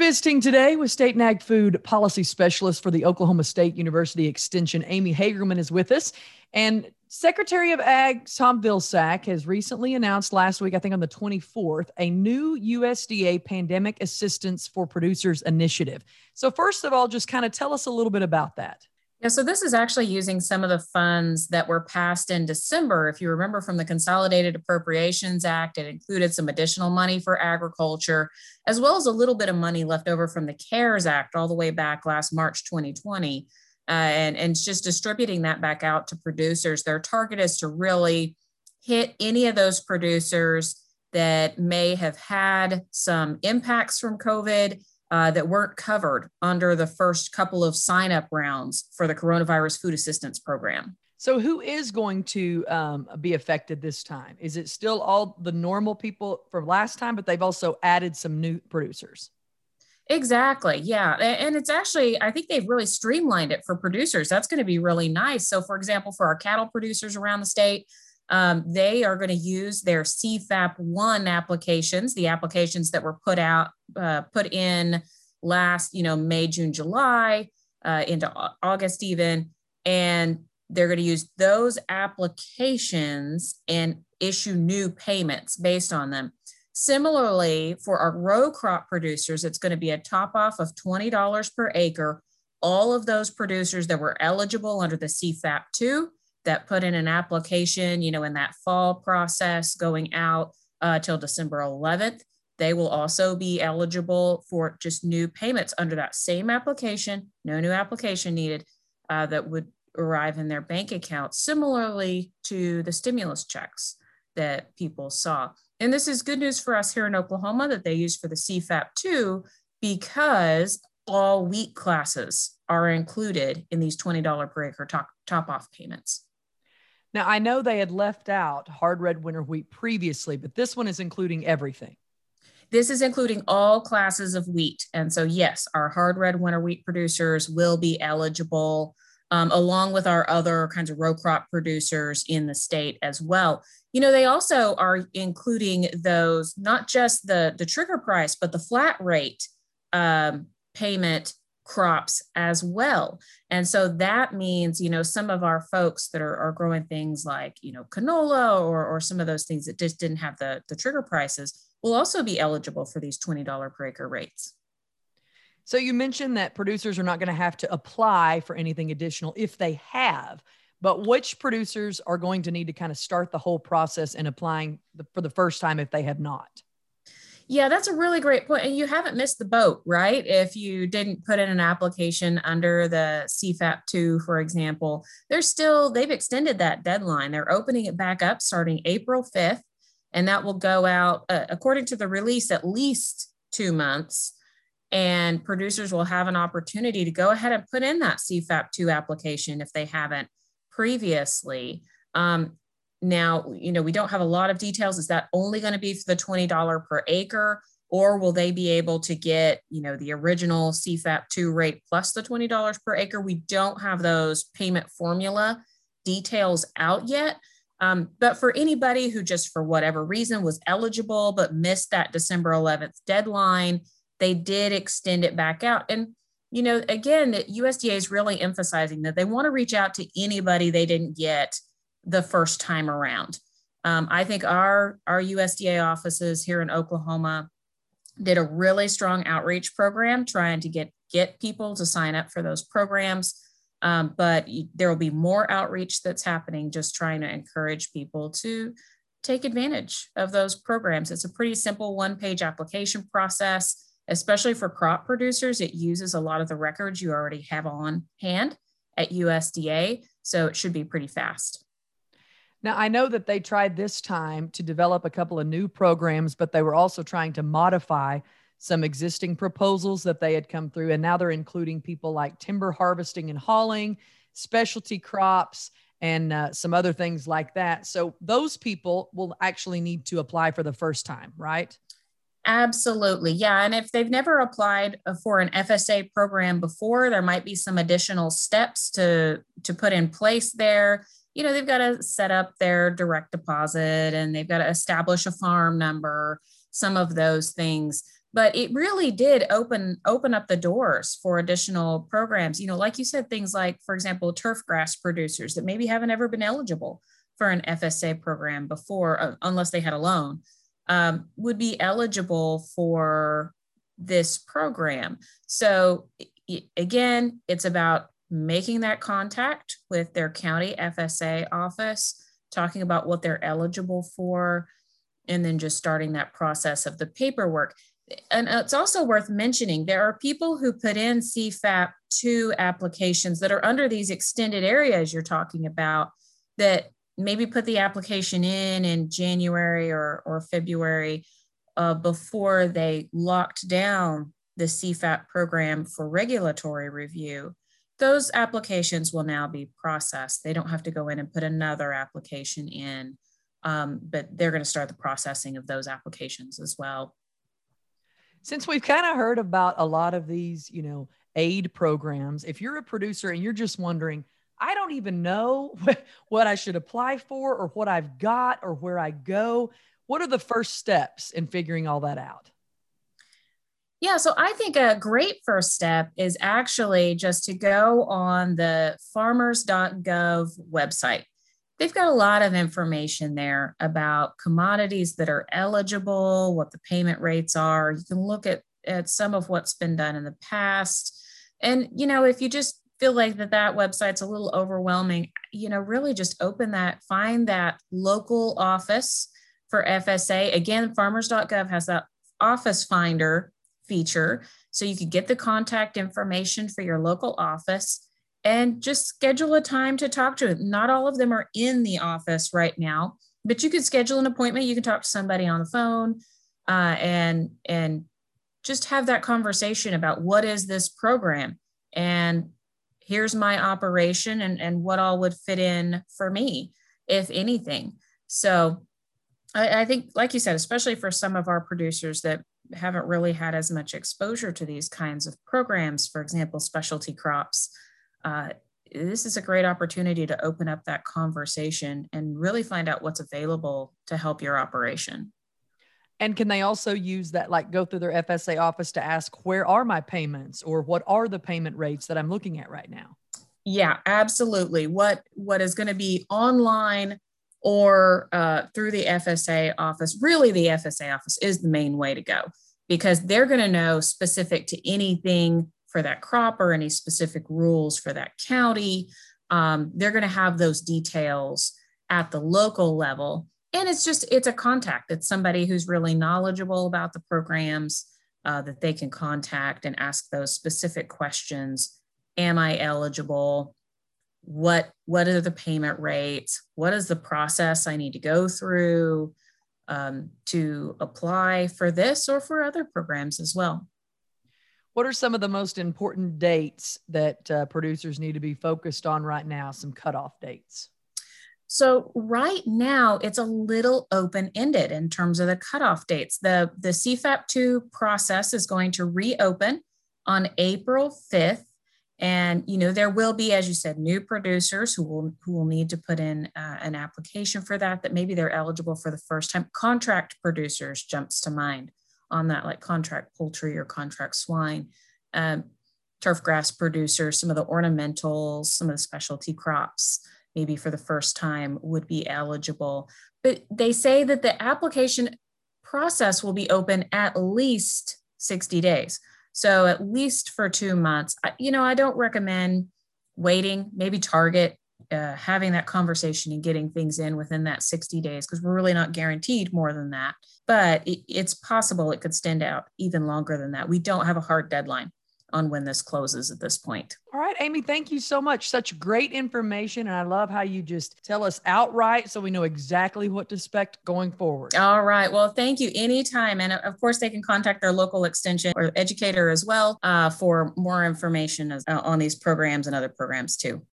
Visiting today with State and Ag Food Policy Specialist for the Oklahoma State University Extension, Amy Hagerman, is with us. And Secretary of Ag Tom Vilsack has recently announced last week, I think on the 24th, a new USDA Pandemic Assistance for Producers initiative. So first of all, just kind of tell us a little bit about that. Yeah, so this is actually using some of the funds that were passed in December. If you remember from the Consolidated Appropriations Act, it included some additional money for agriculture, as well as a little bit of money left over from the CARES Act all the way back last March 2020. And it's just distributing that back out to producers. Their target is to really hit any of those producers that may have had some impacts from COVID that weren't covered under the first couple of sign-up rounds for the Coronavirus Food Assistance Program. So who is going to be affected this time? Is it still all the normal people from last time, but they've also added some new producers? Exactly. Yeah. And it's actually, I think they've really streamlined it for producers. That's going to be really nice. So for example, for our cattle producers around the state, they are going to use their CFAP1 applications, the applications that were put in last, May, June, July, into August even. And they're going to use those applications and issue new payments based on them. Similarly, for our row crop producers, it's going to be a top off of $20 per acre. All of those producers that were eligible under the CFAP2 that put in an application, in that fall process going out till December 11th, they will also be eligible for just new payments under that same application, no new application needed, that would arrive in their bank account, similarly to the stimulus checks that people saw. And this is good news for us here in Oklahoma that they use for the CFAP2 because all wheat classes are included in these $20 per acre top off payments. Now, I know they had left out hard red winter wheat previously, but this one is including everything. This is including all classes of wheat. And so, yes, our hard red winter wheat producers will be eligible along with our other kinds of row crop producers in the state as well. They also are including those, not just the trigger price, but the flat rate payment crops as well. And so that means, some of our folks that are growing things like, canola or some of those things that just didn't have the trigger prices will also be eligible for these $20 per acre rates. So you mentioned that producers are not going to have to apply for anything additional if they have, but which producers are going to need to kind of start the whole process and applying for the first time if they have not? Yeah, that's a really great point. And you haven't missed the boat, right? If you didn't put in an application under the CFAP2, for example, they've extended that deadline. They're opening it back up starting April 5th, and that will go out, according to the release, at least 2 months. And producers will have an opportunity to go ahead and put in that CFAP2 application if they haven't previously. Now, we don't have a lot of details. Is that only going to be for the $20 per acre, or will they be able to get, the original CFAP2 rate plus the $20 per acre? We don't have those payment formula details out yet. But for anybody who just for whatever reason was eligible but missed that December 11th deadline, they did extend it back out. And, again, USDA is really emphasizing that they want to reach out to anybody they didn't get the first time around. I think our USDA offices here in Oklahoma did a really strong outreach program trying to get people to sign up for those programs. But there will be more outreach that's happening, just trying to encourage people to take advantage of those programs. It's a pretty simple one-page application process. Especially for crop producers, it uses a lot of the records you already have on hand at USDA, so it should be pretty fast. Now, I know that they tried this time to develop a couple of new programs, but they were also trying to modify some existing proposals that they had come through, and now they're including people like timber harvesting and hauling, specialty crops, and some other things like that. So those people will actually need to apply for the first time, right? Absolutely. Yeah. And if they've never applied for an FSA program before, there might be some additional steps to put in place there. They've got to set up their direct deposit and they've got to establish a farm number, some of those things. but it really did open up the doors for additional programs. Like you said, things like, for example, turf grass producers that maybe haven't ever been eligible for an FSA program before, unless they had a loan, would be eligible for this program. So again, it's about making that contact with their county FSA office, talking about what they're eligible for, and then just starting that process of the paperwork. And it's also worth mentioning, there are people who put in CFAP 2 applications that are under these extended areas you're talking about, that maybe put the application in January or February before they locked down the CFAP program for regulatory review. Those applications will now be processed. They don't have to go in and put another application in, but they're going to start the processing of those applications as well. Since we've kind of heard about a lot of these, aid programs, if you're a producer and you're just wondering, I don't even know what I should apply for or what I've got or where I go, what are the first steps in figuring all that out? Yeah, so I think a great first step is actually just to go on the farmers.gov website. They've got a lot of information there about commodities that are eligible, what the payment rates are. You can look at some of what's been done in the past. And, if you just feel like that website's a little overwhelming, really just open that, find that local office for FSA. Again, farmers.gov has that office finder feature, so you could get the contact information for your local office and just schedule a time to talk to them. Not all of them are in the office right now, but you could schedule an appointment. You can talk to somebody on the phone and just have that conversation about what is this program and here's my operation and what all would fit in for me, if anything. So I think, like you said, especially for some of our producers that haven't really had as much exposure to these kinds of programs, for example, specialty crops, this is a great opportunity to open up that conversation and really find out what's available to help your operation. And can they also use that, like go through their FSA office to ask, where are my payments or what are the payment rates that I'm looking at right now? Yeah, absolutely. What is going to be online or through the FSA office, really the FSA office is the main way to go, because they're going to know specific to anything for that crop or any specific rules for that county. They're going to have those details at the local level. And it's a contact. It's somebody who's really knowledgeable about the programs that they can contact and ask those specific questions. Am I eligible? What are the payment rates? What is the process I need to go through to apply for this or for other programs as well? What are some of the most important dates that producers need to be focused on right now? Some cutoff dates. So right now, it's a little open-ended in terms of the cutoff dates. The CFAP 2 process is going to reopen on April 5th. And, there will be, as you said, new producers who will need to put in an application for that maybe they're eligible for the first time. Contract producers jumps to mind on that, like contract poultry or contract swine. Turf grass producers, some of the ornamentals, some of the specialty crops, maybe for the first time would be eligible. But they say that the application process will be open at least 60 days. So at least for 2 months. I don't recommend waiting, maybe target having that conversation and getting things in within that 60 days, because we're really not guaranteed more than that. But it's possible it could stand out even longer than that. We don't have a hard deadline on when this closes at this point. All right, Amy, thank you so much. Such great information. And I love how you just tell us outright so we know exactly what to expect going forward. All right. Well, thank you. Anytime. And of course, they can contact their local extension or educator as well for more information on these programs and other programs too.